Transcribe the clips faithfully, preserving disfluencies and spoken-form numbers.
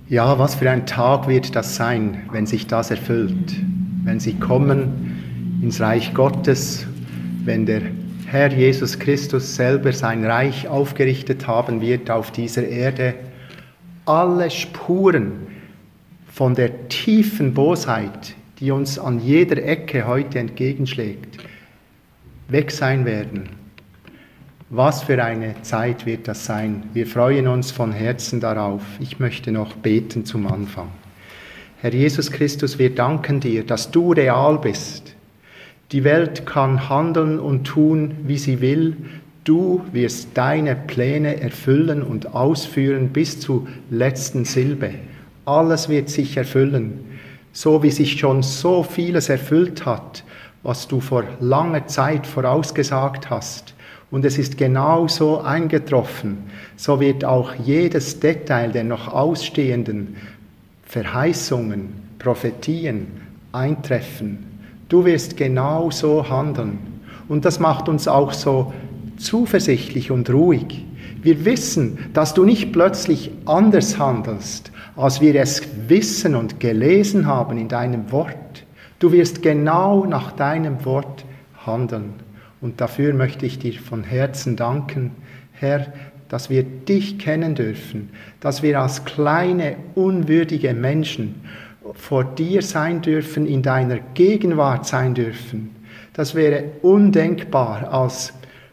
Ja, was für ein Tag wird das sein, wenn sich das erfüllt, wenn sie kommen ins Reich Gottes, wenn der Herr Jesus Christus selber sein Reich aufgerichtet haben wird auf dieser Erde. Alle Spuren von der tiefen Bosheit, die uns an jeder Ecke heute entgegenschlägt, weg sein werden. Was für eine Zeit wird das sein? Wir freuen uns von Herzen darauf. Ich möchte noch beten zum Anfang. Herr Jesus Christus, wir danken dir, dass du real bist. Die Welt kann handeln und tun, wie sie will. Du wirst deine Pläne erfüllen und ausführen bis zur letzten Silbe. Alles wird sich erfüllen, so wie sich schon so vieles erfüllt hat, was du vor langer Zeit vorausgesagt hast. Und es ist genau so eingetroffen. So wird auch jedes Detail der noch ausstehenden Verheißungen, Prophetien eintreffen. Du wirst genau so handeln. Und das macht uns auch so zuversichtlich und ruhig. Wir wissen, dass du nicht plötzlich anders handelst, als wir es wissen und gelesen haben in deinem Wort. Du wirst genau nach deinem Wort handeln. Und dafür möchte ich dir von Herzen danken, Herr, dass wir dich kennen dürfen, dass wir als kleine, unwürdige Menschen vor dir sein dürfen, in deiner Gegenwart sein dürfen. Das wäre undenkbar, als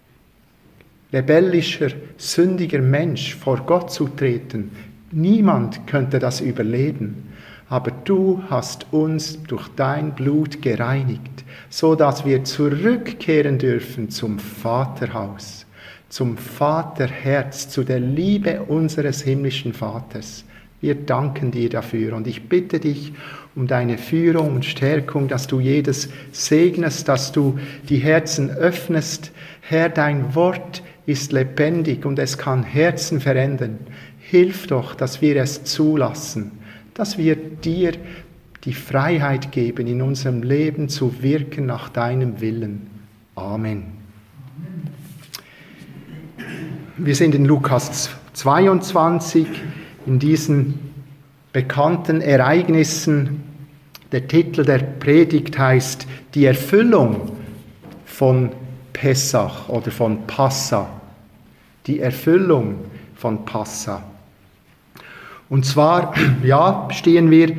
rebellischer, sündiger Mensch vor Gott zu treten. Niemand könnte das überleben. Aber du hast uns durch dein Blut gereinigt, so dass wir zurückkehren dürfen zum Vaterhaus, zum Vaterherz, zu der Liebe unseres himmlischen Vaters. Wir danken dir dafür und ich bitte dich um deine Führung und Stärkung, dass du jedes segnest, dass du die Herzen öffnest. Herr, dein Wort ist lebendig und es kann Herzen verändern. Hilf doch, dass wir es zulassen, dass wir dir die Freiheit geben, in unserem Leben zu wirken nach deinem Willen. Amen. Wir sind in Lukas zweiundzwanzig, in diesen bekannten Ereignissen. Der Titel der Predigt heißt Die Erfüllung von Pessach oder von Passa. Die Erfüllung von Passa. Und zwar, ja, stehen wir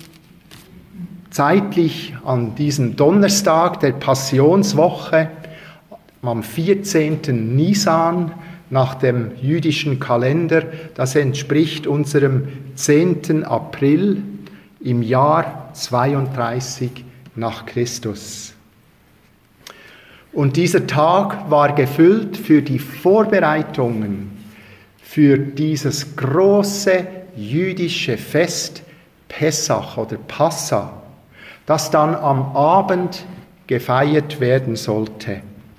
zeitlich an diesem Donnerstag der Passionswoche am vierzehnten Nisan nach dem jüdischen Kalender. Das entspricht unserem zehnten April im Jahr zweiunddreißig nach Christus. Und dieser Tag war gefüllt für die Vorbereitungen für dieses große jüdische Fest Pessach oder Passa, das dann am Abend gefeiert werden sollte.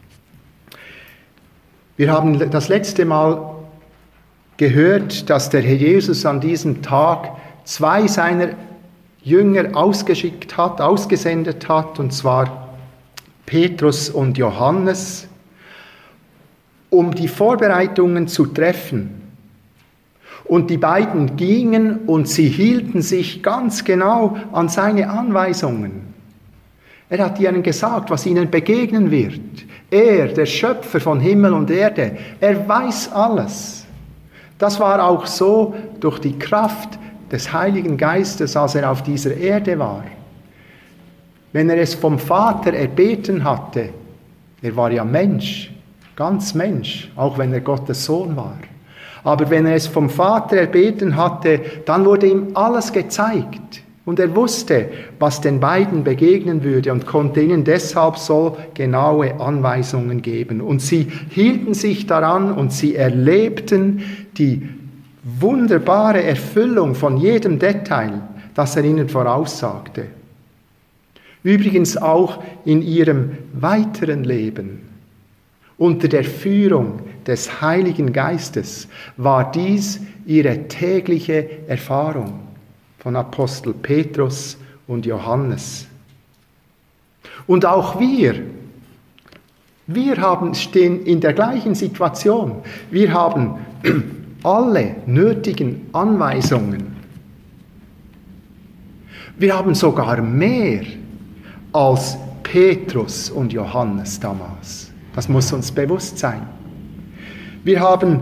Wir haben das letzte Mal gehört, dass der Herr Jesus an diesem Tag zwei seiner Jünger ausgeschickt hat, ausgesendet hat, und zwar Petrus und Johannes, um die Vorbereitungen zu treffen. Und die beiden gingen und sie hielten sich ganz genau an seine Anweisungen. Er hat ihnen gesagt, was ihnen begegnen wird. Er, der Schöpfer von Himmel und Erde, er weiß alles. Das war auch so durch die Kraft des Heiligen Geistes, als er auf dieser Erde war. Wenn er es vom Vater erbeten hatte, er war ja Mensch, ganz Mensch, auch wenn er Gottes Sohn war. Aber wenn er es vom Vater erbeten hatte, dann wurde ihm alles gezeigt. Und er wusste, was den beiden begegnen würde und konnte ihnen deshalb so genaue Anweisungen geben. Und sie hielten sich daran und sie erlebten die wunderbare Erfüllung von jedem Detail, das er ihnen voraussagte. Übrigens auch in ihrem weiteren Leben. Unter der Führung des Heiligen Geistes war dies ihre tägliche Erfahrung von Apostel Petrus und Johannes. Und auch wir, wir haben, stehen in der gleichen Situation. Wir haben alle nötigen Anweisungen Wir haben sogar mehr als Petrus und Johannes damals. Das muss uns bewusst sein. Wir haben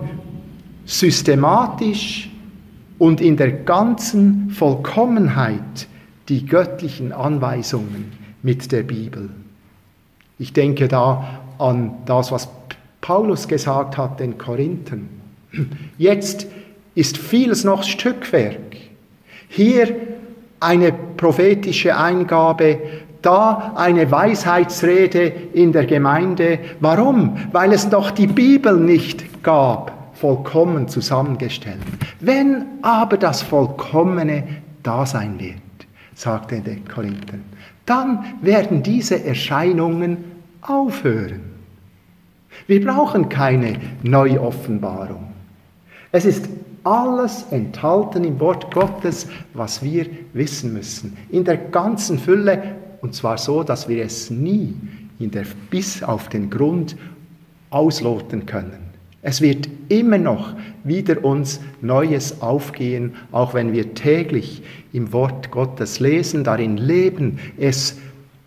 systematisch und in der ganzen Vollkommenheit die göttlichen Anweisungen mit der Bibel. Ich denke da an das, was Paulus gesagt hat den Korinthern. Jetzt ist vieles noch Stückwerk. Hier eine prophetische Eingabe, da eine Weisheitsrede in der Gemeinde. Warum? Weil es doch die Bibel nicht gab, vollkommen zusammengestellt. Wenn aber das Vollkommene da sein wird, sagte der Korinther, dann werden diese Erscheinungen aufhören. Wir brauchen keine Neuoffenbarung. Es ist alles enthalten im Wort Gottes, was wir wissen müssen. In der ganzen Fülle, und zwar so, dass wir es nie in der, bis auf den Grund ausloten können. Es wird immer noch wieder uns Neues aufgehen, auch wenn wir täglich im Wort Gottes lesen, darin leben, es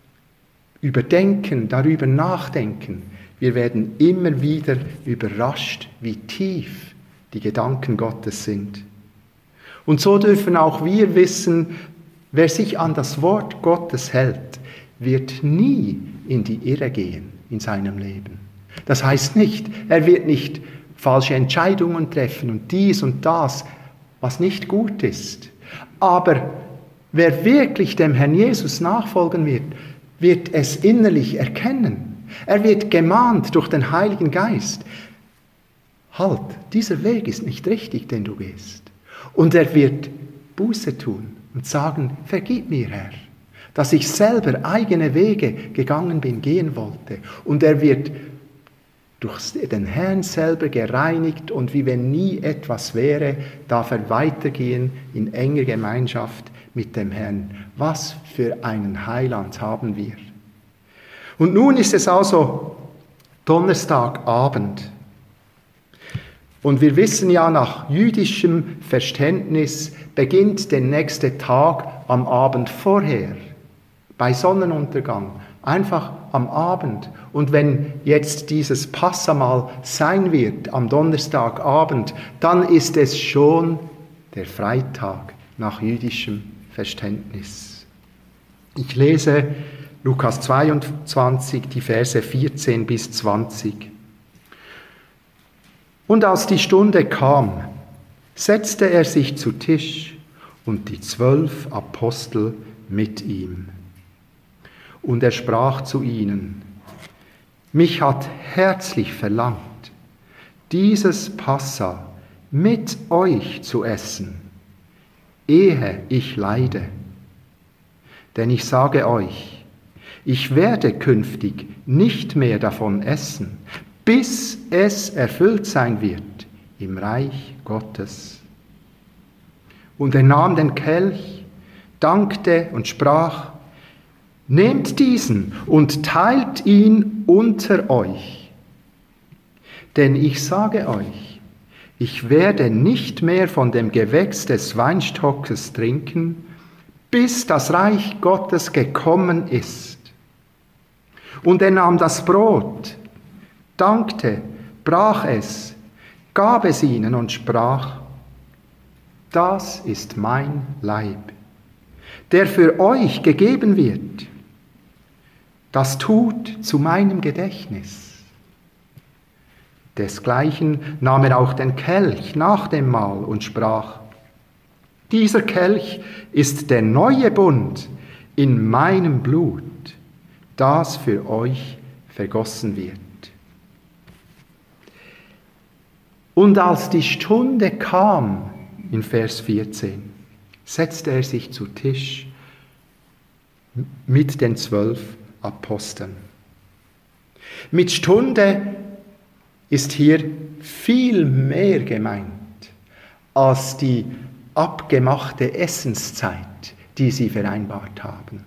überdenken, darüber nachdenken. Wir werden immer wieder überrascht, wie tief die Gedanken Gottes sind. Und so dürfen auch wir wissen, wer sich an das Wort Gottes hält, wird nie in die Irre gehen in seinem Leben. Das heißt nicht, er wird nicht falsche Entscheidungen treffen und dies und das, was nicht gut ist. Aber wer wirklich dem Herrn Jesus nachfolgen wird, wird es innerlich erkennen. Er wird gemahnt durch den Heiligen Geist. Halt, dieser Weg ist nicht richtig, den du gehst. Und er wird Buße tun und sagen, vergib mir, Herr, dass ich selber eigene Wege gegangen bin, gehen wollte. Und er wird durch den Herrn selber gereinigt und wie wenn nie etwas wäre, darf er weitergehen in enger Gemeinschaft mit dem Herrn. Was für einen Heiland haben wir. Und nun ist es also Donnerstagabend. Und wir wissen ja, nach jüdischem Verständnis beginnt der nächste Tag am Abend vorher, bei Sonnenuntergang, einfach am Abend. Und wenn jetzt dieses Passamal sein wird am Donnerstagabend, dann ist es schon der Freitag nach jüdischem Verständnis. Ich lese Lukas zweiundzwanzig, die Verse vierzehn bis zwanzig. Und als die Stunde kam, setzte er sich zu Tisch und die zwölf Apostel mit ihm. Und er sprach zu ihnen, mich hat herzlich verlangt, dieses Passa mit euch zu essen, ehe ich leide. Denn ich sage euch, ich werde künftig nicht mehr davon essen, bis es erfüllt sein wird im Reich Gottes. Und er nahm den Kelch, dankte und sprach, nehmt diesen und teilt ihn unter euch. Denn ich sage euch, ich werde nicht mehr von dem Gewächs des Weinstockes trinken, bis das Reich Gottes gekommen ist. Und er nahm das Brot, dankte, brach es, gab es ihnen und sprach, das ist mein Leib, der für euch gegeben wird. Das tut zu meinem Gedächtnis. Desgleichen nahm er auch den Kelch nach dem Mahl und sprach, dieser Kelch ist der neue Bund in meinem Blut, das für euch vergossen wird. Und als die Stunde kam, in Vers vierzehn, setzte er sich zu Tisch mit den zwölf Aposteln. Mit Stunde ist hier viel mehr gemeint als die abgemachte Essenszeit, die sie vereinbart haben.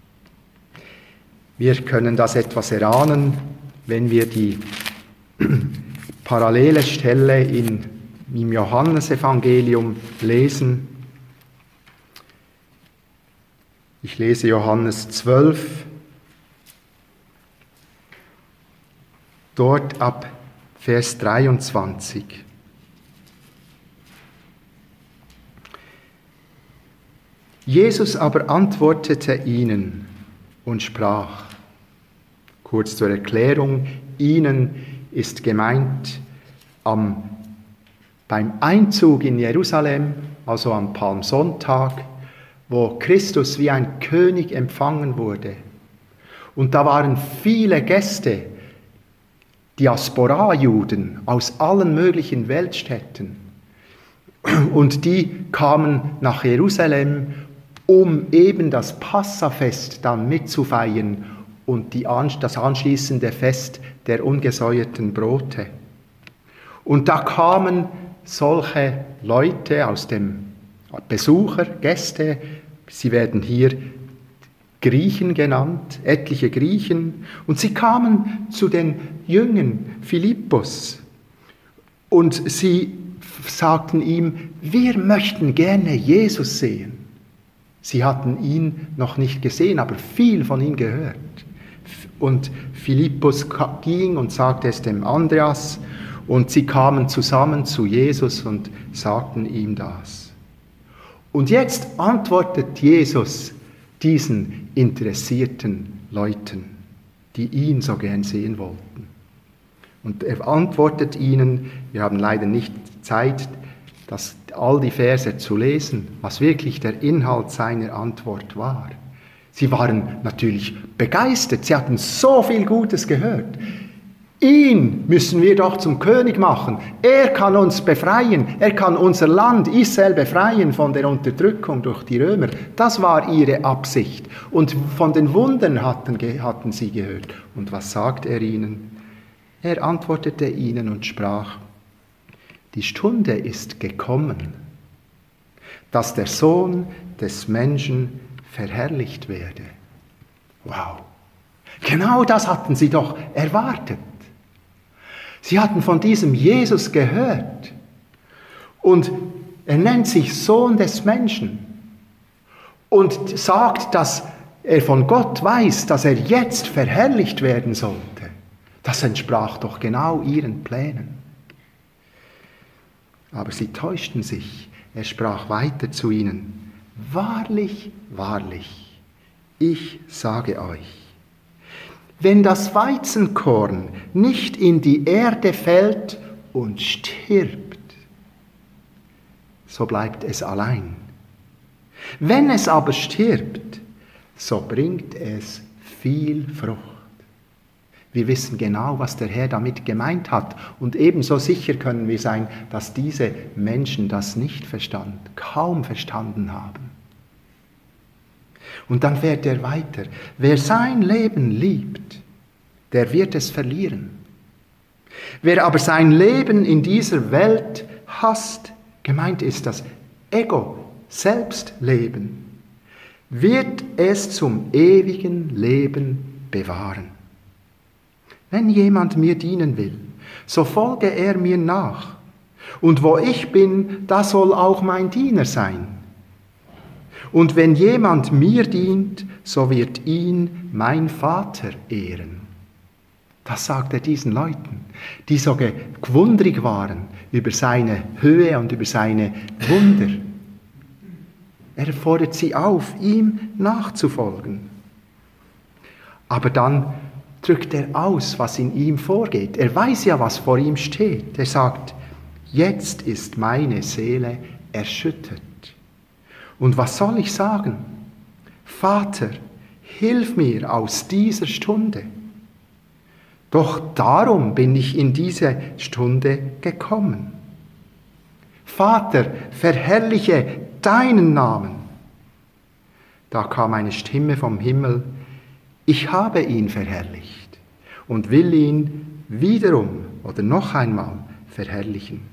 Wir können das etwas erahnen, wenn wir die parallele Stelle in, im Johannesevangelium lesen. Ich lese Johannes zwölf, dort ab Vers dreiundzwanzig. Jesus aber antwortete ihnen und sprach, kurz zur Erklärung, ihnen ist gemeint, am, beim Einzug in Jerusalem, also am Palmsonntag, wo Christus wie ein König empfangen wurde. Und da waren viele Gäste, Diaspora-Juden aus allen möglichen Weltstädten. Und die kamen nach Jerusalem, um eben das Passafest dann mitzufeiern und die, das anschließende Fest der ungesäuerten Brote. Und da kamen solche Leute aus dem Besucher, Gäste, sie werden hier Griechen genannt, etliche Griechen, und sie kamen zu den Jüngern Philippus und sie sagten ihm, wir möchten gerne Jesus sehen. Sie hatten ihn noch nicht gesehen, aber viel von ihm gehört. Und Philippus ging und sagte es dem Andreas, und sie kamen zusammen zu Jesus und sagten ihm das. Und jetzt antwortet Jesus diesen interessierten Leuten, die ihn so gern sehen wollten. Und er antwortet ihnen, wir haben leider nicht Zeit, das, all die Verse zu lesen, was wirklich der Inhalt seiner Antwort war. Sie waren natürlich begeistert, sie hatten so viel Gutes gehört. Ihn müssen wir doch zum König machen. Er kann uns befreien. Er kann unser Land Israel befreien von der Unterdrückung durch die Römer. Das war ihre Absicht. Und von den Wundern hatten, hatten sie gehört. Und was sagt er ihnen? Er antwortete ihnen und sprach, die Stunde ist gekommen, dass der Sohn des Menschen verherrlicht werde. Wow. Genau das hatten sie doch erwartet. Sie hatten von diesem Jesus gehört. Und er nennt sich Sohn des Menschen und sagt, dass er von Gott weiß, dass er jetzt verherrlicht werden sollte. Das entsprach doch genau ihren Plänen. Aber sie täuschten sich. Er sprach weiter zu ihnen, wahrlich, wahrlich, ich sage euch, wenn das Weizenkorn nicht in die Erde fällt und stirbt, so bleibt es allein. Wenn es aber stirbt, so bringt es viel Frucht. Wir wissen genau, was der Herr damit gemeint hat. Und ebenso sicher können wir sein, dass diese Menschen das nicht verstanden, kaum verstanden haben. Und dann fährt er weiter. Wer sein Leben liebt, der wird es verlieren. Wer aber sein Leben in dieser Welt hasst, gemeint ist das Ego, Selbstleben, wird es zum ewigen Leben bewahren. Wenn jemand mir dienen will, so folge er mir nach. Und wo ich bin, da soll auch mein Diener sein. Und wenn jemand mir dient, so wird ihn mein Vater ehren. Das sagt er diesen Leuten, die so gewundrig waren über seine Höhe und über seine Wunder. Er fordert sie auf, ihm nachzufolgen. Aber dann drückt er aus, was in ihm vorgeht. Er weiß ja, was vor ihm steht. Er sagt, jetzt ist meine Seele erschüttert. Und was soll ich sagen? Vater, hilf mir aus dieser Stunde. Doch darum bin ich in diese Stunde gekommen. Vater, verherrliche deinen Namen. Da kam eine Stimme vom Himmel, ich habe ihn verherrlicht und will ihn wiederum oder noch einmal verherrlichen.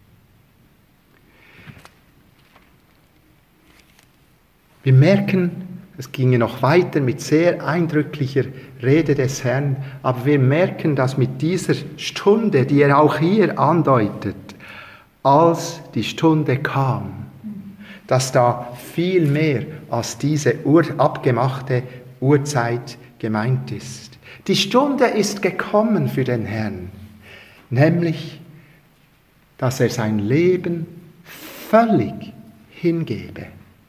Wir merken, es ginge noch weiter mit sehr eindrücklicher Rede des Herrn, aber wir merken, dass mit dieser Stunde, die er auch hier andeutet, als die Stunde kam, dass da viel mehr als diese Ur- abgemachte Uhrzeit gemeint ist. Die Stunde ist gekommen für den Herrn, nämlich, dass er sein Leben völlig hingebe.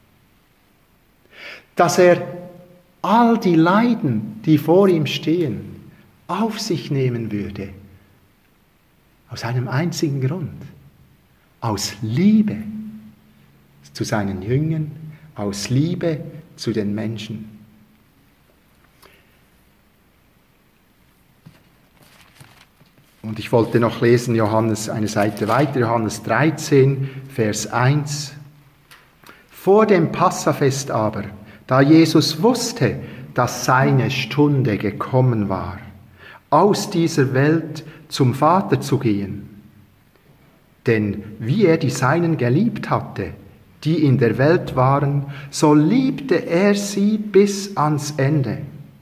Dass er all die Leiden, die vor ihm stehen, auf sich nehmen würde. Aus einem einzigen Grund. Aus Liebe zu seinen Jüngern, aus Liebe zu den Menschen. Und ich wollte noch lesen, Johannes, eine Seite weiter, Johannes dreizehn, Vers eins. Vor dem Passafest aber, da Jesus wusste, dass seine Stunde gekommen war, aus dieser Welt zum Vater zu gehen. Denn wie er die Seinen geliebt hatte, die in der Welt waren, so liebte er sie bis ans Ende.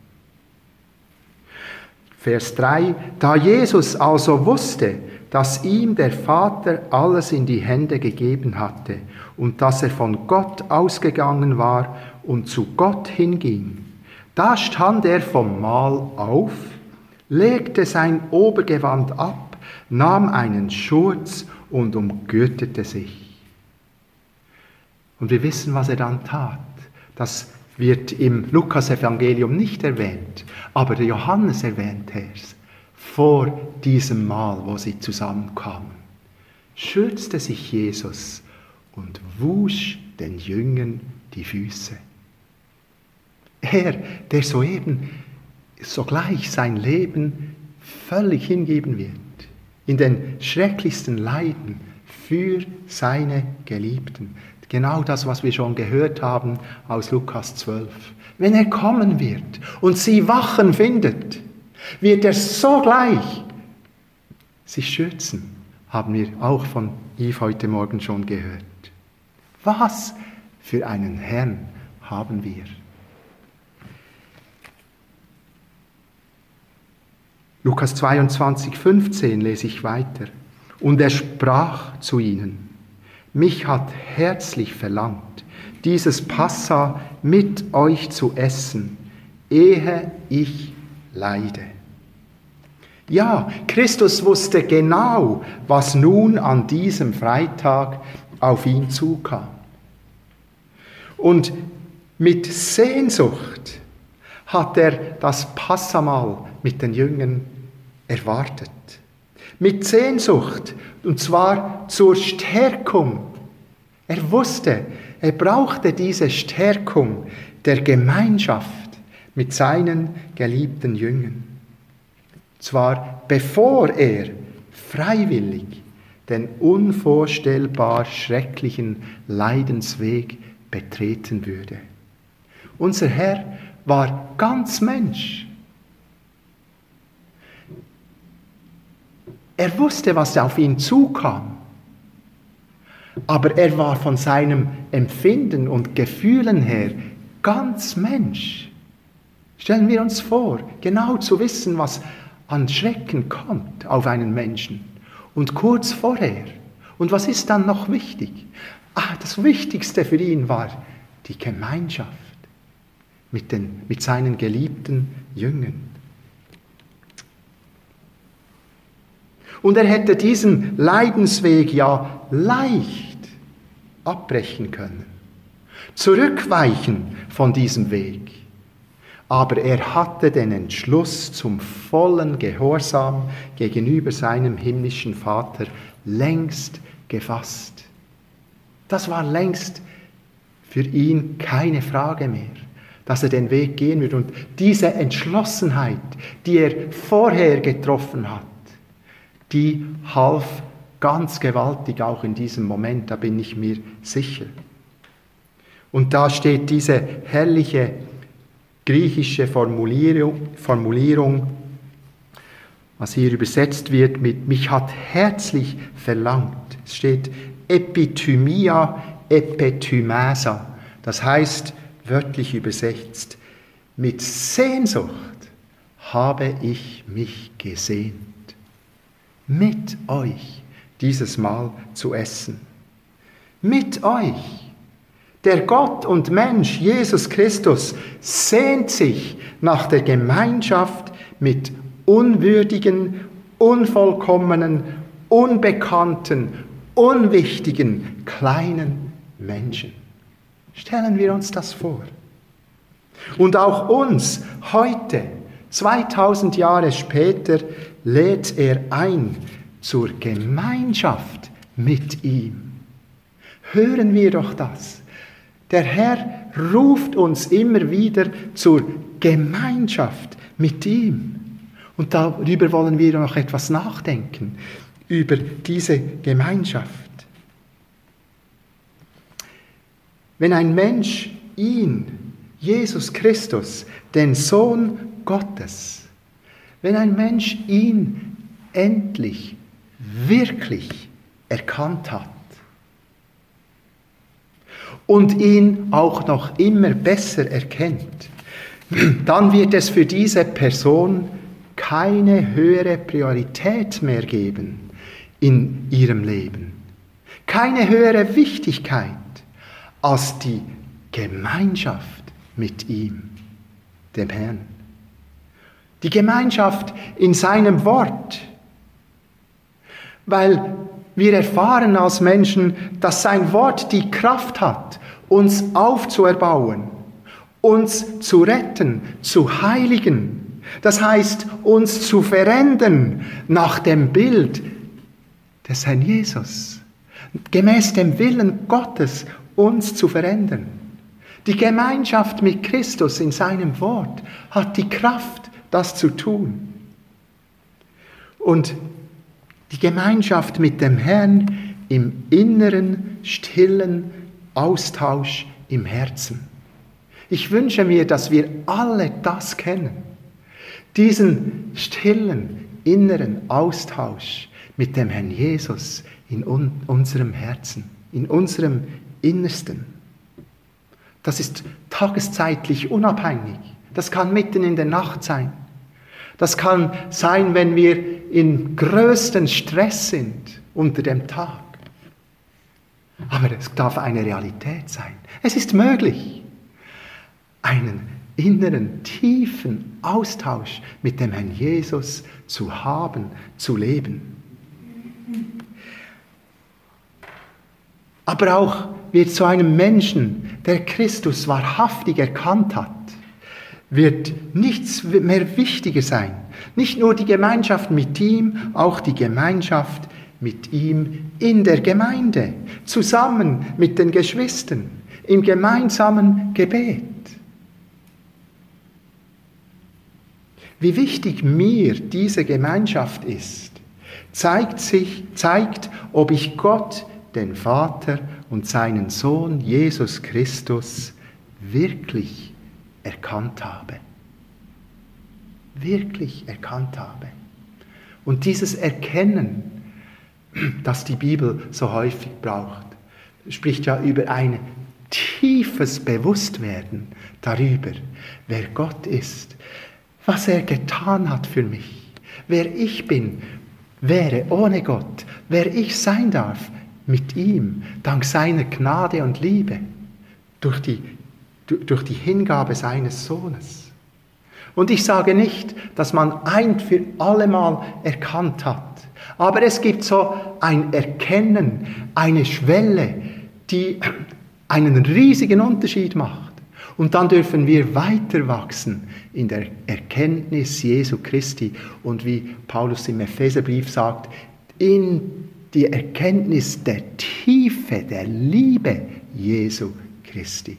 Vers drei, da Jesus also wusste, dass ihm der Vater alles in die Hände gegeben hatte und dass er von Gott ausgegangen war und zu Gott hinging, da stand er vom Mahl auf, legte sein Obergewand ab, nahm einen Schurz und umgürtete sich. Und wir wissen, was er dann tat. Das wird im Lukas-Evangelium nicht erwähnt, aber der Johannes erwähnt es. Vor diesem Mahl, wo sie zusammenkamen, schürzte sich Jesus und wusch den Jüngern die Füße. Er, der soeben sogleich sein Leben völlig hingeben wird, in den schrecklichsten Leiden für seine Geliebten. Genau das, was wir schon gehört haben aus Lukas zwölf. Wenn er kommen wird und sie wachen findet, wird er sogleich sich schützen, haben wir auch von Yves heute Morgen schon gehört. Was für einen Herrn haben wir? Lukas zweiundzwanzig, fünfzehn lese ich weiter. Und er sprach zu ihnen: Mich hat herzlich verlangt, dieses Passa mit euch zu essen, ehe ich leide. Ja, Christus wusste genau, was nun an diesem Freitag auf ihn zukam. Und mit Sehnsucht hat er das Passamahl mit den Jüngern erwartet. Mit Sehnsucht, und zwar zur Stärkung. Er wusste, er brauchte diese Stärkung der Gemeinschaft mit seinen geliebten Jüngern. Zwar bevor er freiwillig den unvorstellbar schrecklichen Leidensweg betreten würde. Unser Herr war ganz Mensch. Er wusste, was auf ihn zukam. Aber er war von seinem Empfinden und Gefühlen her ganz Mensch. Stellen wir uns vor, genau zu wissen, was an Schrecken kommt auf einen Menschen. Und kurz vorher. Und was ist dann noch wichtig? Ah, das Wichtigste für ihn war die Gemeinschaft mit, den, mit seinen geliebten Jüngern. Und er hätte diesen Leidensweg ja leicht abbrechen können, zurückweichen von diesem Weg. Aber er hatte den Entschluss zum vollen Gehorsam gegenüber seinem himmlischen Vater längst gefasst. Das war längst für ihn keine Frage mehr, dass er den Weg gehen wird. Und diese Entschlossenheit, die er vorher getroffen hat, die half ganz gewaltig auch in diesem Moment, da bin ich mir sicher. Und da steht diese herrliche griechische Formulierung, Formulierung, was hier übersetzt wird mit mich hat herzlich verlangt. Es steht Epithymia epithymasa. Das heißt, wörtlich übersetzt, mit Sehnsucht habe ich mich gesehnt, mit euch dieses Mahl zu essen. Mit euch Der Gott und Mensch, Jesus Christus, sehnt sich nach der Gemeinschaft mit unwürdigen, unvollkommenen, unbekannten, unwichtigen, kleinen Menschen. Stellen wir uns das vor. Und auch uns heute, zweitausend Jahre später, lädt er ein zur Gemeinschaft mit ihm. Hören wir doch das. Der Herr ruft uns immer wieder zur Gemeinschaft mit ihm. Und darüber wollen wir noch etwas nachdenken, über diese Gemeinschaft. Wenn ein Mensch ihn, Jesus Christus, den Sohn Gottes, wenn ein Mensch ihn endlich, wirklich erkannt hat und ihn auch noch immer besser erkennt, dann wird es für diese Person keine höhere Priorität mehr geben in ihrem Leben. Keine höhere Wichtigkeit als die Gemeinschaft mit ihm, dem Herrn. Die Gemeinschaft in seinem Wort. Weil wir erfahren als Menschen, dass sein Wort die Kraft hat, uns aufzuerbauen, uns zu retten, zu heiligen. Das heißt, uns zu verändern nach dem Bild des Herrn Jesus. Gemäß dem Willen Gottes uns zu verändern. Die Gemeinschaft mit Christus in seinem Wort hat die Kraft, das zu tun. Und die Gemeinschaft mit dem Herrn im inneren, stillen Austausch im Herzen. Ich wünsche mir, dass wir alle das kennen. Diesen stillen, inneren Austausch mit dem Herrn Jesus in un- unserem Herzen, in unserem Innersten. Das ist tageszeitlich unabhängig. Das kann mitten in der Nacht sein. Das kann sein, wenn wir in größten Stress sind unter dem Tag. Aber es darf eine Realität sein. Es ist möglich, einen inneren, tiefen Austausch mit dem Herrn Jesus zu haben, zu leben. Aber auch wird zu einem Menschen, der Christus wahrhaftig erkannt hat, wird nichts mehr wichtiger sein. Nicht nur die Gemeinschaft mit ihm, auch die Gemeinschaft mit ihm in der Gemeinde, zusammen mit den Geschwistern, im gemeinsamen Gebet. Wie wichtig mir diese Gemeinschaft ist, zeigt sich, zeigt, ob ich Gott, den Vater und seinen Sohn Jesus Christus wirklich erkannt habe. Wirklich erkannt habe. Und dieses Erkennen, das die Bibel so häufig braucht, spricht ja über ein tiefes Bewusstwerden darüber, wer Gott ist, was er getan hat für mich, wer ich bin, wäre ohne Gott, wer ich sein darf mit ihm, dank seiner Gnade und Liebe, durch die, durch die Hingabe seines Sohnes. Und ich sage nicht, dass man ein für allemal erkannt hat, aber es gibt so ein Erkennen, eine Schwelle, die einen riesigen Unterschied macht. Und dann dürfen wir weiter wachsen in der Erkenntnis Jesu Christi und wie Paulus im Epheserbrief sagt, in die Erkenntnis der Tiefe, der Liebe Jesu Christi.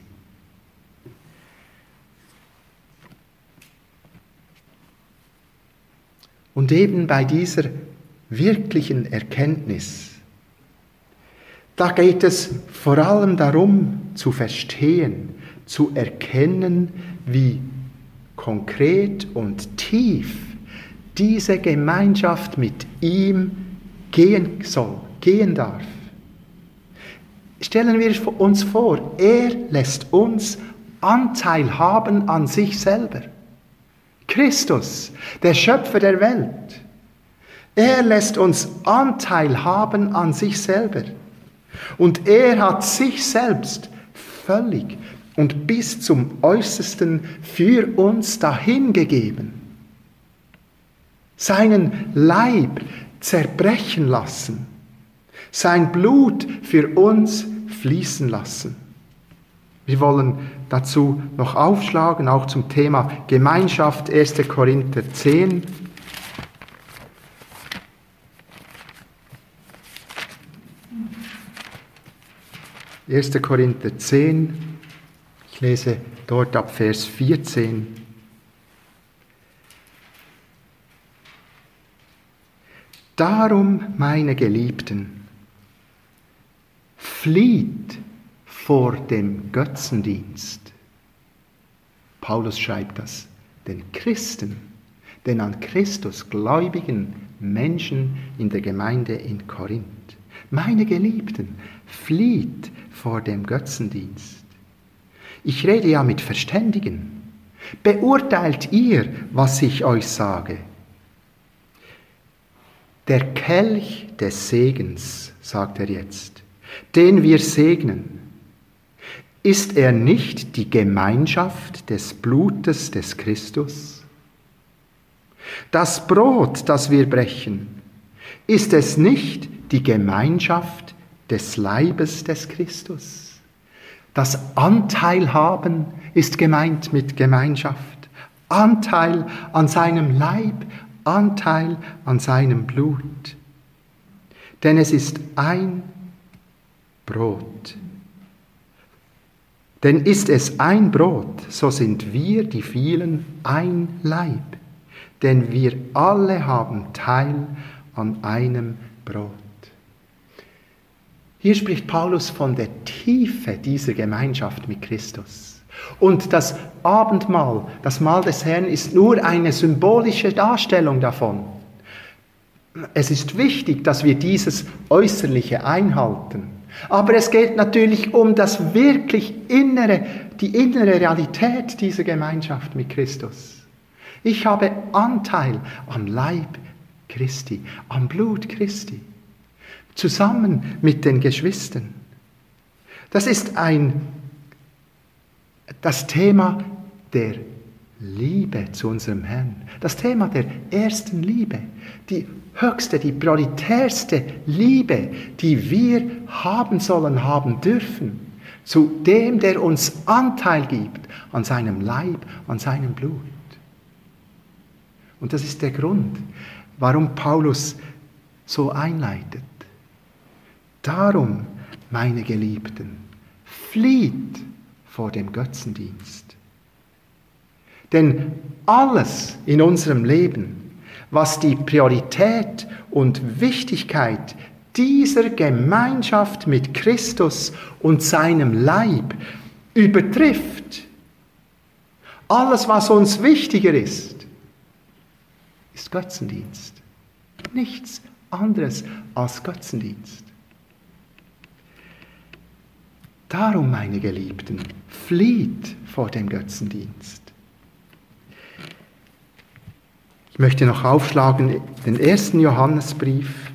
Und eben bei dieser wirklichen Erkenntnis, da geht es vor allem darum zu verstehen, zu erkennen, wie konkret und tief diese Gemeinschaft mit ihm gehen soll, gehen darf. Stellen wir uns vor, er lässt uns Anteil haben an sich selber. Christus, der Schöpfer der Welt, er lässt uns Anteil haben an sich selber. Und er hat sich selbst völlig und bis zum Äußersten für uns dahingegeben, seinen Leib zerbrechen lassen, sein Blut für uns fließen lassen. Wir wollen dazu noch aufschlagen, auch zum Thema Gemeinschaft, erster Korinther zehn. erster Korinther zehn, ich lese dort ab Vers vierzehn. Darum, meine Geliebten, flieht vor dem Götzendienst. Paulus schreibt das den Christen, den an Christus gläubigen Menschen in der Gemeinde in Korinth. Meine Geliebten, flieht vor dem Götzendienst. Ich rede ja mit Verständigen. Beurteilt ihr, was ich euch sage. Der Kelch des Segens, sagt er jetzt, den wir segnen, ist er nicht die Gemeinschaft des Blutes des Christus? Das Brot, das wir brechen, ist es nicht die Gemeinschaft des Leibes des Christus? Das Anteil haben ist gemeint mit Gemeinschaft. Anteil an seinem Leib, Anteil an seinem Blut. Denn es ist ein Brot. Denn ist es ein Brot, so sind wir, die vielen, ein Leib. Denn wir alle haben Teil an einem Brot. Hier spricht Paulus von der Tiefe dieser Gemeinschaft mit Christus. Und das Abendmahl, das Mahl des Herrn, ist nur eine symbolische Darstellung davon. Es ist wichtig, dass wir dieses Äußerliche einhalten. Aber es geht natürlich um das wirklich innere, die innere Realität dieser Gemeinschaft mit Christus. Ich habe Anteil am Leib Christi, am Blut Christi, zusammen mit den Geschwistern. Das ist ein, das Thema der Liebe zu unserem Herrn, das Thema der ersten Liebe, die höchste, die prioritärste Liebe, die wir haben sollen, haben dürfen, zu dem, der uns Anteil gibt an seinem Leib, an seinem Blut. Und das ist der Grund, warum Paulus so einleitet. Darum, meine Geliebten, flieht vor dem Götzendienst. Denn alles in unserem Leben, was die Priorität und Wichtigkeit dieser Gemeinschaft mit Christus und seinem Leib übertrifft, alles, was uns wichtiger ist, ist Götzendienst. Nichts anderes als Götzendienst. Darum, meine Geliebten, flieht vor dem Götzendienst. Ich möchte noch aufschlagen den ersten Johannesbrief.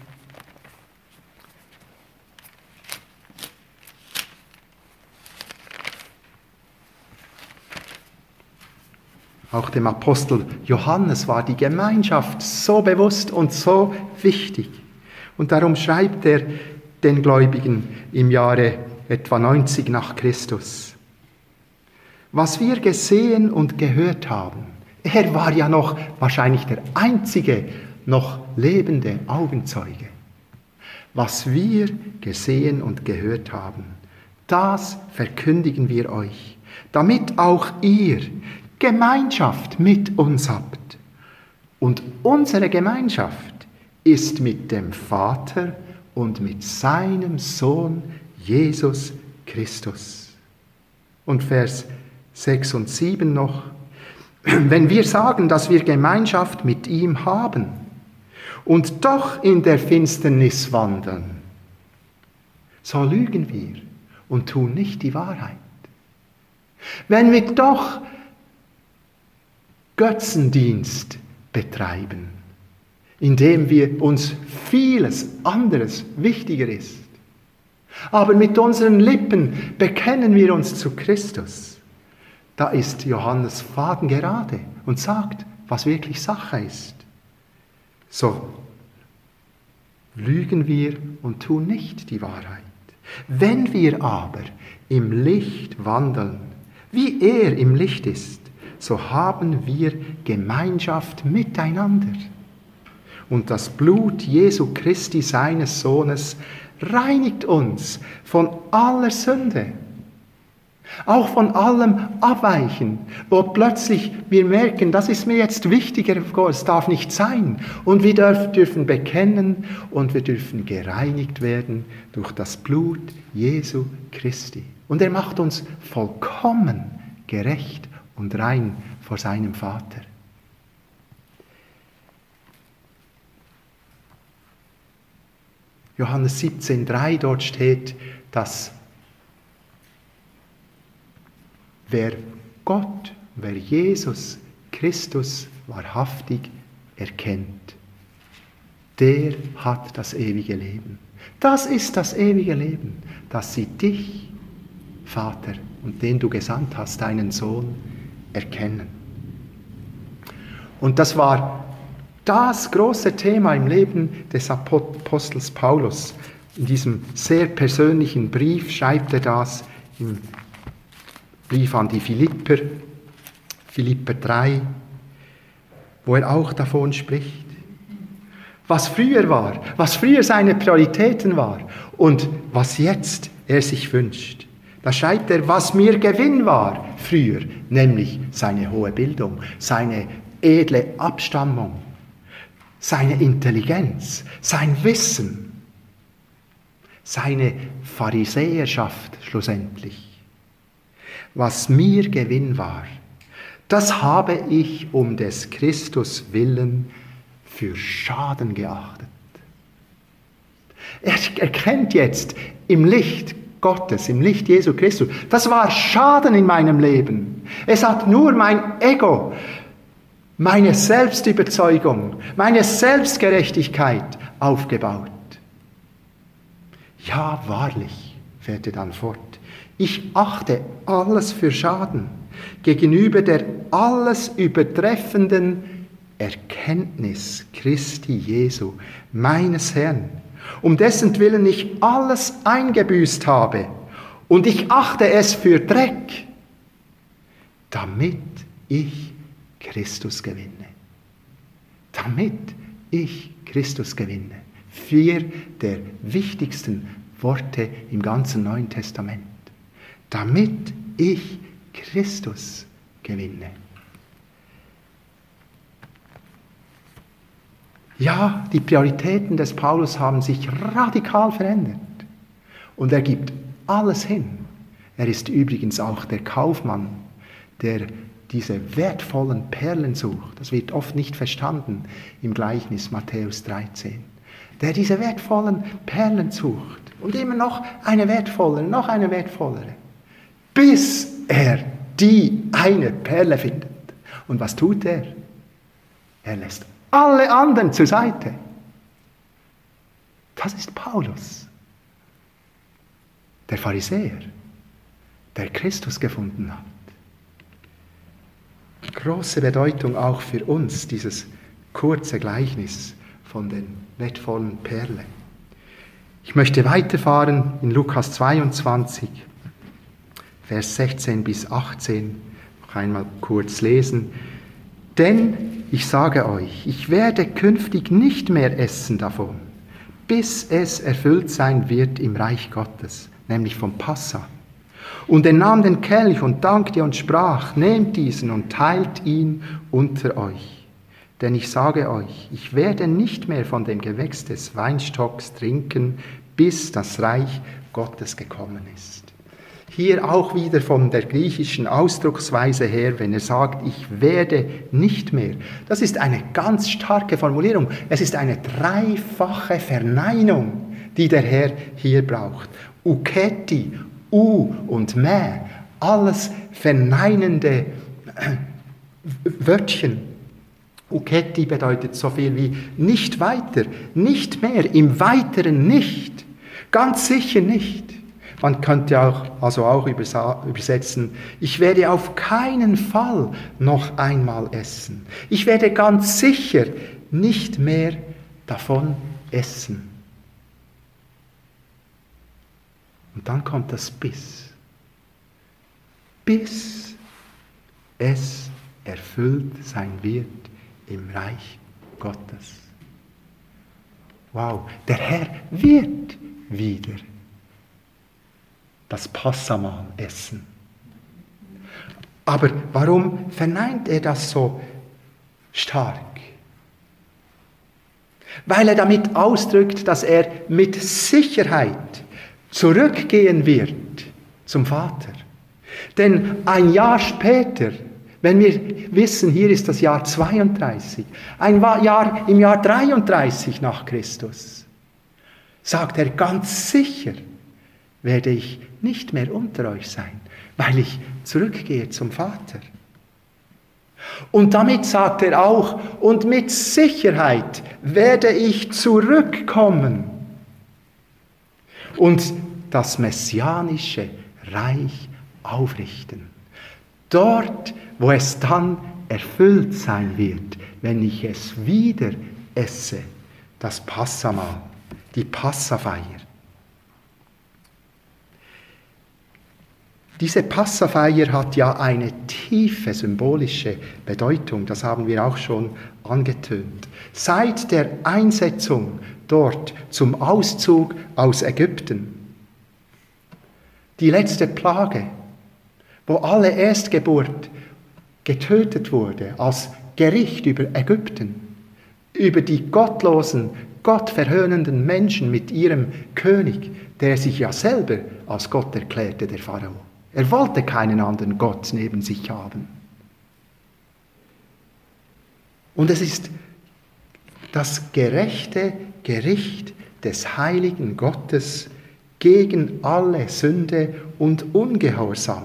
Auch dem Apostel Johannes war die Gemeinschaft so bewusst und so wichtig. Und darum schreibt er den Gläubigen im Jahre etwa neunzig nach Christus. Was wir gesehen und gehört haben, er war ja noch wahrscheinlich der einzige noch lebende Augenzeuge. Was wir gesehen und gehört haben, das verkündigen wir euch, damit auch ihr Gemeinschaft mit uns habt. Und unsere Gemeinschaft ist mit dem Vater und mit seinem Sohn Jesus Christus. Und Vers sechs und sieben noch. Wenn wir sagen, dass wir Gemeinschaft mit ihm haben und doch in der Finsternis wandeln, so lügen wir und tun nicht die Wahrheit. Wenn wir doch Götzendienst betreiben, indem wir uns vieles anderes wichtiger ist, Aber mit unseren Lippen bekennen wir uns zu Christus. Da ist Johannes fadengerade und sagt, was wirklich Sache ist. So lügen wir und tun nicht die Wahrheit. Wenn wir aber im Licht wandeln, wie er im Licht ist, so haben wir Gemeinschaft miteinander. Und das Blut Jesu Christi, seines Sohnes, reinigt uns von aller Sünde. Auch von allem Abweichen, wo plötzlich wir merken, das ist mir jetzt wichtiger, es darf nicht sein. Und wir dürfen bekennen und wir dürfen gereinigt werden durch das Blut Jesu Christi. Und er macht uns vollkommen gerecht und rein vor seinem Vater. Johannes siebzehn drei, dort steht, dass wer Gott, wer Jesus Christus wahrhaftig erkennt, der hat das ewige Leben. Das ist das ewige Leben, dass sie dich, Vater, und den du gesandt hast, deinen Sohn, erkennen. Und das war das große Thema im Leben des Apostels Paulus. In diesem sehr persönlichen Brief schreibt er das im Brief an die Philipper, Philipper drei, wo er auch davon spricht. Was früher war, was früher seine Prioritäten war und was jetzt er sich wünscht. Da schreibt er, was mir Gewinn war früher, nämlich seine hohe Bildung, seine edle Abstammung, seine Intelligenz, sein Wissen, seine Pharisäerschaft schlussendlich. Was mir Gewinn war, das habe ich um des Christus willen für Schaden geachtet. Er erkennt jetzt im Licht Gottes, im Licht Jesu Christus, das war Schaden in meinem Leben. Es hat nur mein Ego, meine Selbstüberzeugung, meine Selbstgerechtigkeit aufgebaut. Ja, wahrlich, fährt er dann fort, ich achte alles für Schaden gegenüber der alles übertreffenden Erkenntnis Christi Jesu, meines Herrn, um dessen Willen ich alles eingebüßt habe, und ich achte es für Dreck, damit ich Christus gewinne. Damit ich Christus gewinne. Vier der wichtigsten Worte im ganzen Neuen Testament. Damit ich Christus gewinne. Ja, die Prioritäten des Paulus haben sich radikal verändert. Und er gibt alles hin. Er ist übrigens auch der Kaufmann, der diese wertvollen Perlen sucht. Das wird oft nicht verstanden im Gleichnis Matthäus dreizehn. Der diese wertvollen Perlen sucht. Und immer noch eine wertvollere, noch eine wertvollere. Bis er die eine Perle findet. Und was tut er? Er lässt alle anderen zur Seite. Das ist Paulus. Der Pharisäer, der Christus gefunden hat. Große Bedeutung auch für uns, dieses kurze Gleichnis von den wertvollen Perlen. Ich möchte weiterfahren in Lukas zweiundzwanzig, Vers sechzehn bis achtzehn, noch einmal kurz lesen. Denn ich sage euch, ich werde künftig nicht mehr essen davon, bis es erfüllt sein wird im Reich Gottes, nämlich vom Passa. Und er nahm den Kelch und dankte und sprach, nehmt diesen und teilt ihn unter euch. Denn ich sage euch, ich werde nicht mehr von dem Gewächs des Weinstocks trinken, bis das Reich Gottes gekommen ist. Hier auch wieder von der griechischen Ausdrucksweise her, wenn er sagt, ich werde nicht mehr. Das ist eine ganz starke Formulierung. Es ist eine dreifache Verneinung, die der Herr hier braucht. Uketi, u und me, alles verneinende Wörtchen. Uketi bedeutet so viel wie nicht weiter, nicht mehr, im Weiteren nicht, ganz sicher nicht. Man könnte auch, also auch übersetzen, ich werde auf keinen Fall noch einmal essen. Ich werde ganz sicher nicht mehr davon essen. Und dann kommt das Bis. Bis es erfüllt sein wird im Reich Gottes. Wow, der Herr wird wieder das Passamahl essen. Aber warum verneint er das so stark? Weil er damit ausdrückt, dass er mit Sicherheit zurückgehen wird zum Vater. Denn ein Jahr später, wenn wir wissen, hier ist das Jahr zweiunddreißig, ein Jahr im Jahr dreiunddreißig nach Christus, sagt er ganz sicher, werde ich nicht mehr unter euch sein, weil ich zurückgehe zum Vater. Und damit sagt er auch, und mit Sicherheit werde ich zurückkommen und das messianische Reich aufrichten. Dort, wo es dann erfüllt sein wird, wenn ich es wieder esse, das Passamahl, die Passafeier. Diese Passafeier hat ja eine tiefe symbolische Bedeutung, das haben wir auch schon angetönt. Seit der Einsetzung dort zum Auszug aus Ägypten, die letzte Plage, wo alle Erstgeburt getötet wurde als Gericht über Ägypten, über die gottlosen, gottverhöhnenden Menschen mit ihrem König, der sich ja selber als Gott erklärte, der Pharao. Er wollte keinen anderen Gott neben sich haben. Und es ist das gerechte Gericht des heiligen Gottes gegen alle Sünde und Ungehorsam.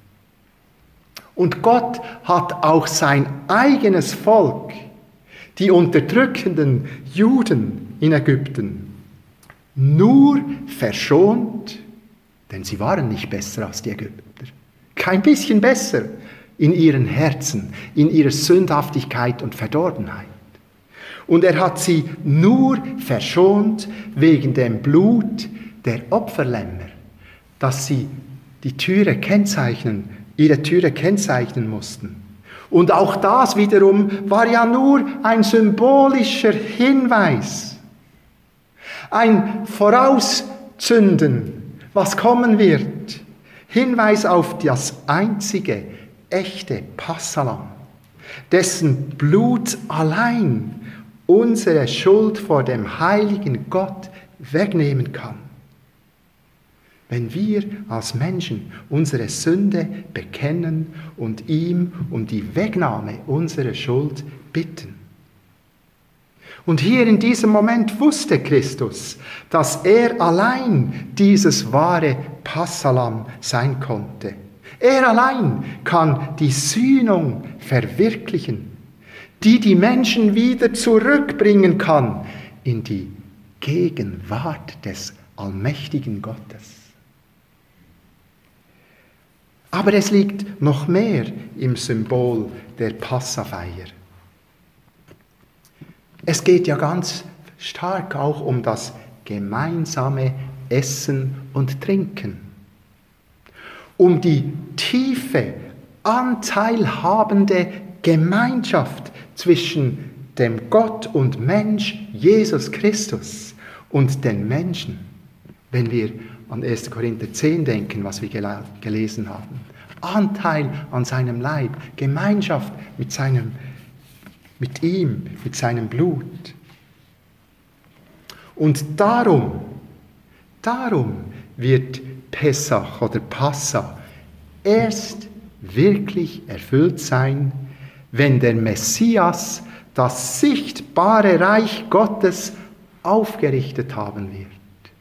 Und Gott hat auch sein eigenes Volk, die unterdrückenden Juden in Ägypten, nur verschont, denn sie waren nicht besser als die Ägypter. Kein bisschen besser in ihren Herzen, in ihrer Sündhaftigkeit und Verdorbenheit. Und er hat sie nur verschont wegen dem Blut der Opferlämmer, dass sie die Türe kennzeichnen, ihre Türe kennzeichnen mussten. Und auch das wiederum war ja nur ein symbolischer Hinweis, ein Vorauszünden, was kommen wird. Hinweis auf das einzige, echte Passalam, dessen Blut allein unsere Schuld vor dem heiligen Gott wegnehmen kann. Wenn wir als Menschen unsere Sünde bekennen und ihm um die Wegnahme unserer Schuld bitten. Und hier in diesem Moment wusste Christus, dass er allein dieses wahre Passalam sein konnte. Er allein kann die Sühnung verwirklichen, die die Menschen wieder zurückbringen kann in die Gegenwart des allmächtigen Gottes. Aber es liegt noch mehr im Symbol der Passafeier. Es geht ja ganz stark auch um das gemeinsame Essen und Trinken. Um die tiefe, anteilhabende Gemeinschaft zwischen dem Gott und Mensch Jesus Christus und den Menschen. Wenn wir an erster Korinther zehn denken, was wir gelesen haben. Anteil an seinem Leib, Gemeinschaft mit seinem, mit ihm, mit seinem Blut. Und darum, darum wird Pessach oder Passa erst wirklich erfüllt sein, wenn der Messias das sichtbare Reich Gottes aufgerichtet haben wird.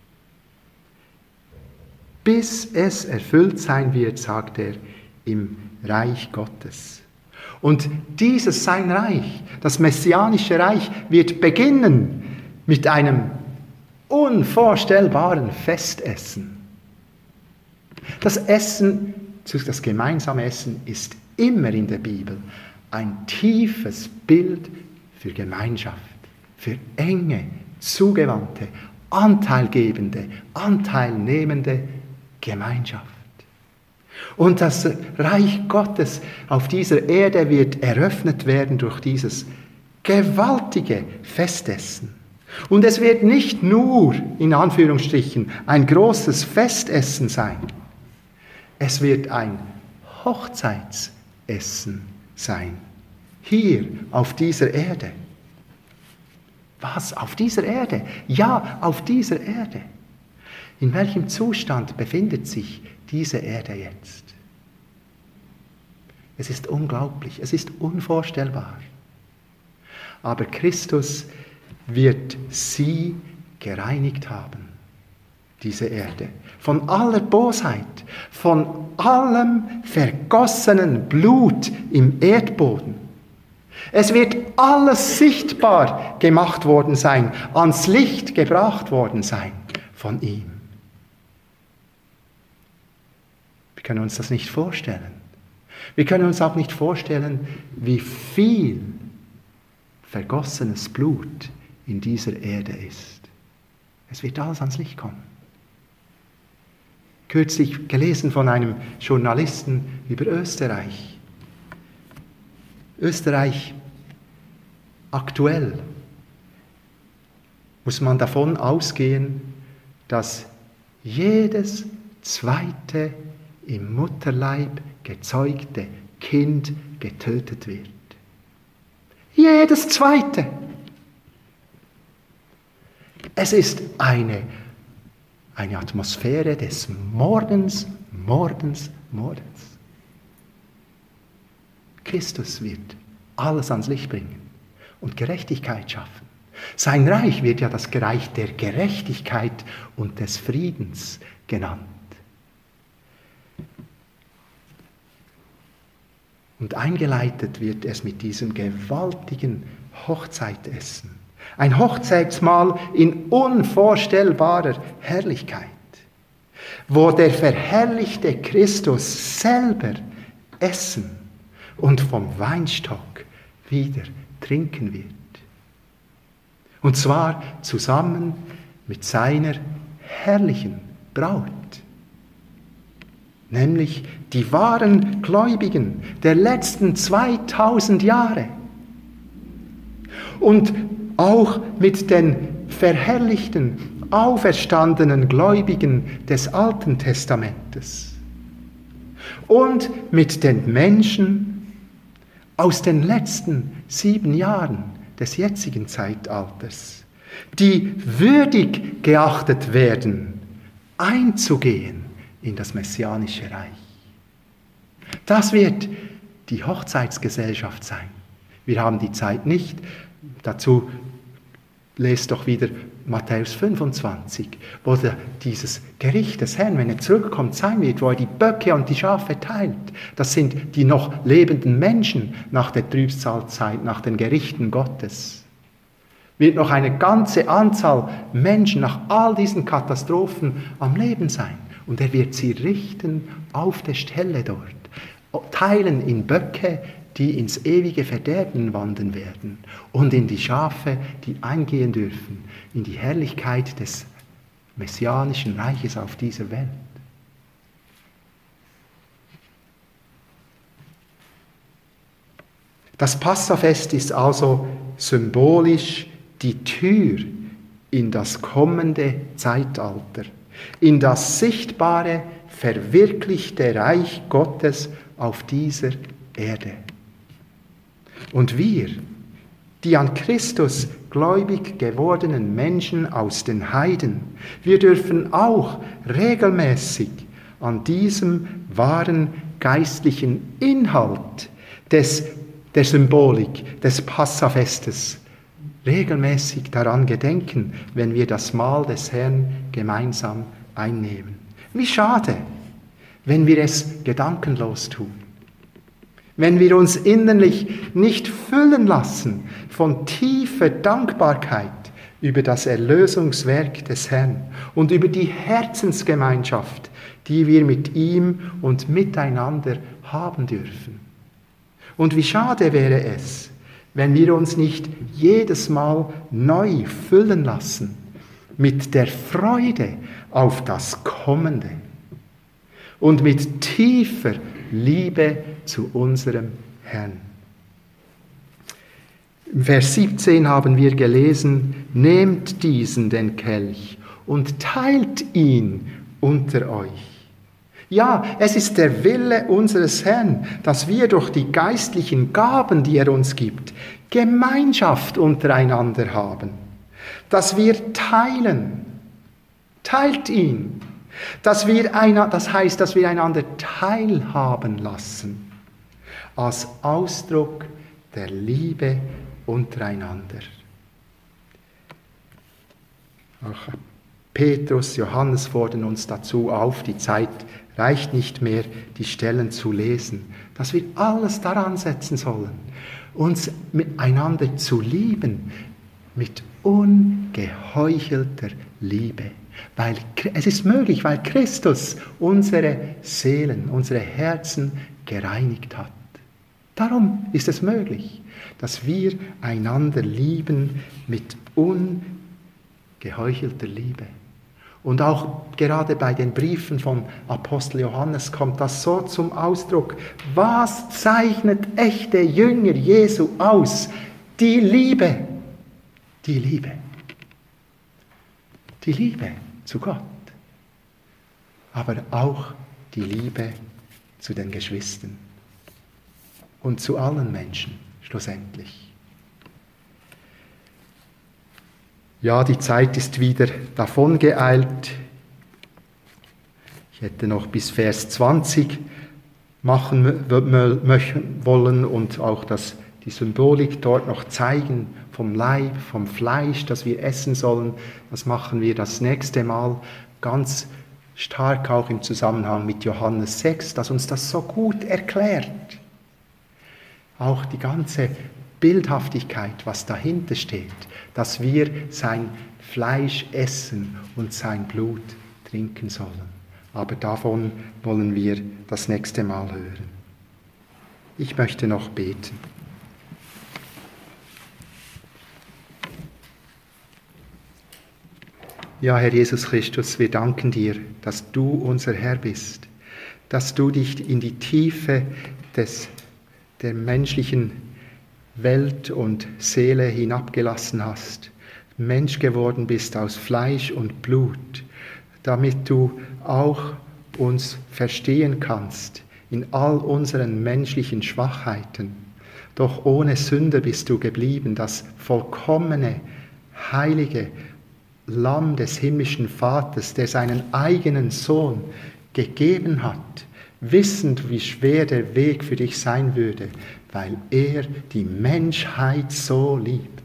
Bis es erfüllt sein wird, sagt er, im Reich Gottes. Und dieses sein Reich, das messianische Reich, wird beginnen mit einem unvorstellbaren Festessen. Das Essen, das gemeinsame Essen ist immer in der Bibel ein tiefes Bild für Gemeinschaft, für enge, zugewandte, anteilgebende, anteilnehmende Gemeinschaft. Und das Reich Gottes auf dieser Erde wird eröffnet werden durch dieses gewaltige Festessen. Und es wird nicht nur, in Anführungsstrichen, ein großes Festessen sein. Es wird ein Hochzeitsessen sein. Hier auf dieser Erde. Was? Auf dieser Erde? Ja, auf dieser Erde. In welchem Zustand befindet sich diese Erde jetzt? Es ist unglaublich, es ist unvorstellbar. Aber Christus wird sie gereinigt haben, diese Erde, von aller Bosheit, von allem vergossenen Blut im Erdboden. Es wird alles sichtbar gemacht worden sein, ans Licht gebracht worden sein von ihm. Wir können uns das nicht vorstellen. Wir können uns auch nicht vorstellen, wie viel vergossenes Blut in dieser Erde ist. Es wird alles ans Licht kommen. Kürzlich gelesen von einem Journalisten über Österreich. Österreich aktuell muss man davon ausgehen, dass jedes zweite im Mutterleib gezeugte Kind getötet wird. Jedes zweite. Es ist eine, eine Atmosphäre des Mordens, Mordens, Mordens. Christus wird alles ans Licht bringen und Gerechtigkeit schaffen. Sein Reich wird ja das Reich der Gerechtigkeit und des Friedens genannt. Und eingeleitet wird es mit diesem gewaltigen Hochzeitessen. Ein Hochzeitsmahl in unvorstellbarer Herrlichkeit, wo der verherrlichte Christus selber essen und vom Weinstock wieder trinken wird. Und zwar zusammen mit seiner herrlichen Braut. Nämlich die wahren Gläubigen der letzten zweitausend Jahre. Und auch mit den verherrlichten, auferstandenen Gläubigen des Alten Testamentes. Und mit den Menschen aus den letzten sieben Jahren des jetzigen Zeitalters, die würdig geachtet werden, einzugehen in das messianische Reich. Das wird die Hochzeitsgesellschaft sein. Wir haben die Zeit nicht. Dazu lest doch wieder Matthäus fünfundzwanzig, wo der, dieses Gericht des Herrn, wenn er zurückkommt, sein wird, wo er die Böcke und die Schafe teilt. Das sind die noch lebenden Menschen nach der Trübsalzeit, nach den Gerichten Gottes. Wird noch eine ganze Anzahl Menschen nach all diesen Katastrophen am Leben sein. Und er wird sie richten auf der Stelle dort, teilen in Böcke, die ins ewige Verderben wandern werden, und in die Schafe, die eingehen dürfen, in die Herrlichkeit des messianischen Reiches auf dieser Welt. Das Passafest ist also symbolisch die Tür in das kommende Zeitalter, in das sichtbare, verwirklichte Reich Gottes auf dieser Erde. Und wir, die an Christus gläubig gewordenen Menschen aus den Heiden, wir dürfen auch regelmäßig an diesem wahren geistlichen Inhalt des, der Symbolik des Passafestes regelmäßig daran gedenken, wenn wir das Mahl des Herrn gemeinsam einnehmen. Wie schade, wenn wir es gedankenlos tun. Wenn wir uns innerlich nicht füllen lassen von tiefer Dankbarkeit über das Erlösungswerk des Herrn und über die Herzensgemeinschaft, die wir mit ihm und miteinander haben dürfen. Und wie schade wäre es, wenn wir uns nicht jedes Mal neu füllen lassen mit der Freude auf das Kommende und mit tiefer Liebe zu unserem Herrn. Im Vers siebzehn haben wir gelesen, nehmt diesen, den Kelch, und teilt ihn unter euch. Ja, es ist der Wille unseres Herrn, dass wir durch die geistlichen Gaben, die er uns gibt, Gemeinschaft untereinander haben. Dass wir teilen. Teilt ihn. Dass wir einer, das heißt, dass wir einander teilhaben lassen. Als Ausdruck der Liebe untereinander. Auch Petrus, Johannes fordern uns dazu auf, die Zeit reicht nicht mehr, die Stellen zu lesen, dass wir alles daran setzen sollen, uns miteinander zu lieben, mit ungeheuchelter Liebe. Weil es ist möglich, weil Christus unsere Seelen, unsere Herzen gereinigt hat. Darum ist es möglich, dass wir einander lieben mit ungeheuchelter Liebe. Und auch gerade bei den Briefen von Apostel Johannes kommt das so zum Ausdruck. Was zeichnet echte Jünger Jesu aus? Die Liebe. Die Liebe. Die Liebe zu Gott. Aber auch die Liebe zu den Geschwistern. Und zu allen Menschen schlussendlich. Ja, die Zeit ist wieder davongeeilt. Ich hätte noch bis Vers zwanzig machen wollen und auch das, die Symbolik dort noch zeigen vom Leib, vom Fleisch, das wir essen sollen. Das machen wir das nächste Mal ganz stark auch im Zusammenhang mit Johannes sechs, das uns das so gut erklärt. Auch die ganze Bildhaftigkeit, was dahinter steht, dass wir sein Fleisch essen und sein Blut trinken sollen. Aber davon wollen wir das nächste Mal hören. Ich möchte noch beten. Ja, Herr Jesus Christus, wir danken dir, dass du unser Herr bist, dass du dich in die Tiefe des, der menschlichen Welt und Seele hinabgelassen hast, Mensch geworden bist aus Fleisch und Blut, damit du auch uns verstehen kannst in all unseren menschlichen Schwachheiten. Doch ohne Sünde bist du geblieben, das vollkommene, heilige Lamm des himmlischen Vaters, der seinen eigenen Sohn gegeben hat, wissend, wie schwer der Weg für dich sein würde, weil er die Menschheit so liebt.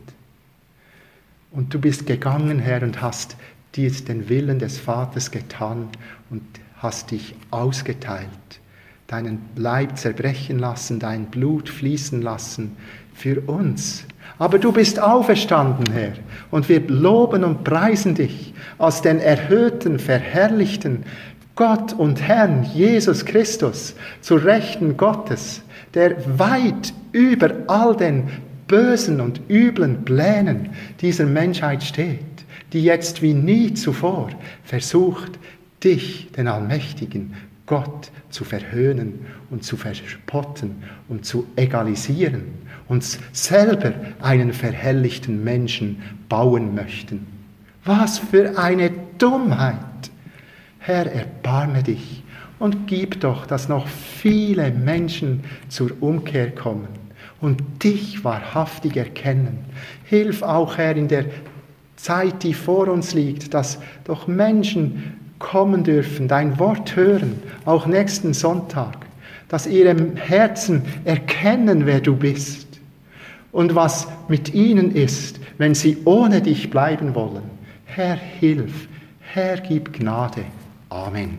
Und du bist gegangen, Herr, und hast dir den Willen des Vaters getan und hast dich ausgeteilt, deinen Leib zerbrechen lassen, dein Blut fließen lassen für uns. Aber du bist auferstanden, Herr, und wir loben und preisen dich als den erhöhten, verherrlichten Gott und Herrn Jesus Christus, zu Rechten Gottes, der weit über all den bösen und üblen Plänen dieser Menschheit steht, die jetzt wie nie zuvor versucht, dich, den allmächtigen Gott, zu verhöhnen und zu verspotten und zu egalisieren, uns selber einen verherrlichten Menschen bauen möchten. Was für eine Dummheit! Herr, erbarme dich und gib doch, dass noch viele Menschen zur Umkehr kommen und dich wahrhaftig erkennen. Hilf auch, Herr, in der Zeit, die vor uns liegt, dass doch Menschen kommen dürfen, dein Wort hören, auch nächsten Sonntag, dass ihrem Herzen erkennen, wer du bist und was mit ihnen ist, wenn sie ohne dich bleiben wollen. Herr, hilf, Herr, gib Gnade. Amen.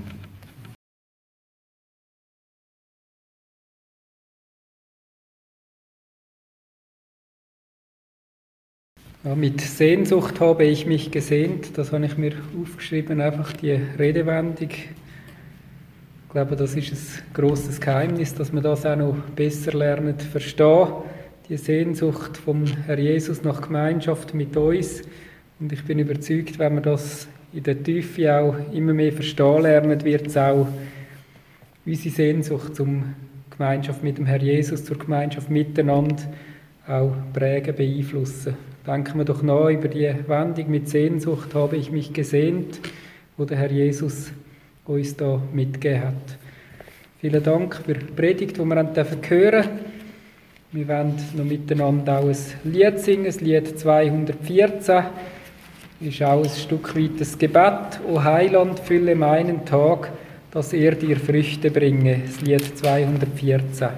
Ja, mit Sehnsucht habe ich mich gesehnt, das habe ich mir aufgeschrieben, einfach die Redewendung. Ich glaube, das ist ein grosses Geheimnis, dass wir das auch noch besser lernen zu verstehen. Die Sehnsucht vom Herr Jesus nach Gemeinschaft mit uns. Und ich bin überzeugt, wenn wir das in der Tiefe auch immer mehr verstehen lernen, wird es auch unsere Sehnsucht zum Gemeinschaft mit dem Herr Jesus, zur Gemeinschaft miteinander auch prägen, beeinflussen. Denken wir doch nach über die Wendung mit Sehnsucht habe ich mich gesehnt, wo der Herr Jesus uns da mitgegeben hat. Vielen Dank für die Predigt, die wir hören dürfen. Wir werden noch miteinander auch ein Lied singen, das Lied zweihundertvierzehn. Das ist auch ein Stück weit das Gebet. O Heiland, fülle meinen Tag, dass er dir Früchte bringe. Das Lied zweihundertvierzehn.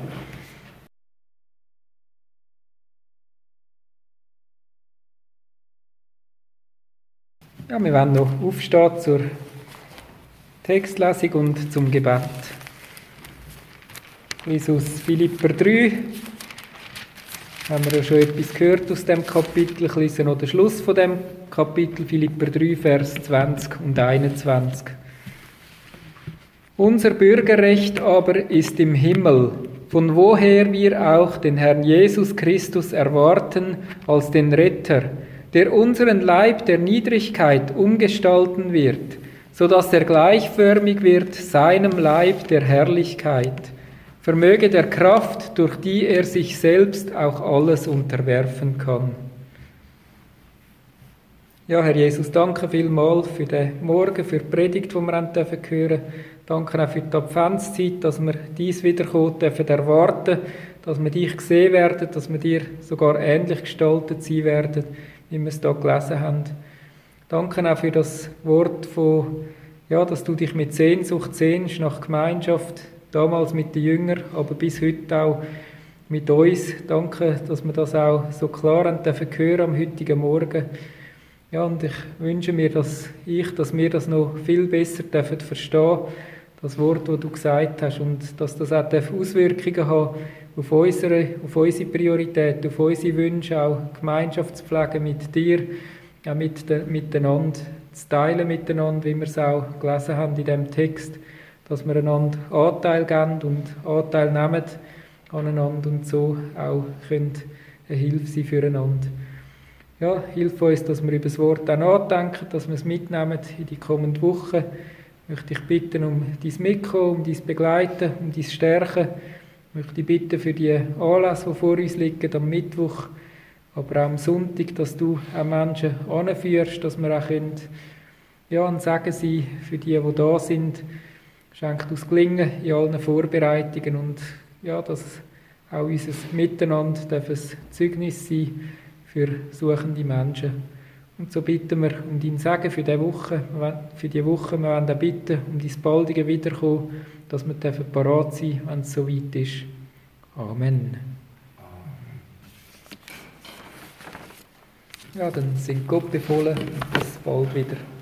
Ja, wir werden noch aufstehen zur Textlesung und zum Gebet. Ich lese aus Philipper drei. Haben wir ja schon etwas gehört aus dem Kapitel. Ich lese noch den Schluss von dem Kapitel, Philipper drei, Vers zwanzig und einundzwanzig. Unser Bürgerrecht aber ist im Himmel, von woher wir auch den Herrn Jesus Christus erwarten als den Retter, der unseren Leib der Niedrigkeit umgestalten wird, so dass er gleichförmig wird seinem Leib der Herrlichkeit, vermöge der Kraft, durch die er sich selbst auch alles unterwerfen kann. Ja, Herr Jesus, danke vielmals für den Morgen, für die Predigt, die wir hören dürfen. Danke auch für die Adventszeit, dass wir dies Wiederkommen dürfen erwarten, dass wir dich sehen werden, dass wir dir sogar ähnlich gestaltet sein werden, wie wir es hier gelesen haben. Danke auch für das Wort von, ja, dass du dich mit Sehnsucht sehnst nach Gemeinschaft, damals mit den Jüngern, aber bis heute auch mit uns. Danke, dass wir das auch so klar haben dürfen hören am heutigen Morgen. Ja, und ich wünsche mir, dass ich, dass wir das noch viel besser dürfen verstehen, das Wort, das du gesagt hast, und dass das auch Auswirkungen haben auf unsere, auf unsere Priorität, auf unsere Wünsche, auch Gemeinschaft zu pflegen mit dir, auch mit de, miteinander, zu teilen miteinander, wie wir es auch gelesen haben in diesem Text, dass wir einander Anteil geben und Anteil nehmen aneinander und so auch können eine Hilfe sein füreinander. Ja, hilf uns, dass wir über das Wort auch nachdenken, dass wir es mitnehmen in die kommenden Wochen. Ich möchte dich bitten um dein Mitkommen, um dein Begleiten, um dein Stärken. Ich möchte dich bitten für die Anlässe, die vor uns liegen, am Mittwoch, aber auch am Sonntag, dass du auch Menschen anführst, dass wir auch können, ja, ein Segen sein für die, die da sind. Schenkt uns Gelingen in allen Vorbereitungen und ja, dass auch unser Miteinander darf ein Zeugnis sein für suchende Menschen. Und so bitten wir um dein Segen für diese Woche. Für diese Woche wir wollen auch bitten um dein baldige Wiederkommen, dass wir parat sein dürfen, wenn es so weit ist. Amen. Ja, dann sind Gott befohlen und bis bald wieder.